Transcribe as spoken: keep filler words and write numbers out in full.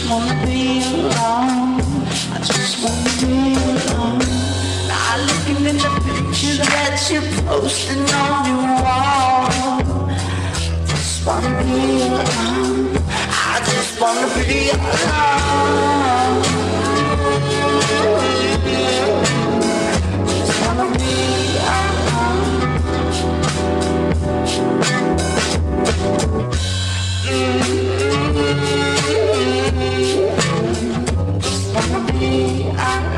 wanna be alone. I just wanna be alone. Not looking in the pictures that you're posting on your wall. Just wanna be alone. I just wanna be alone. Just wanna be alone. Mm-hmm. Just wanna be alone.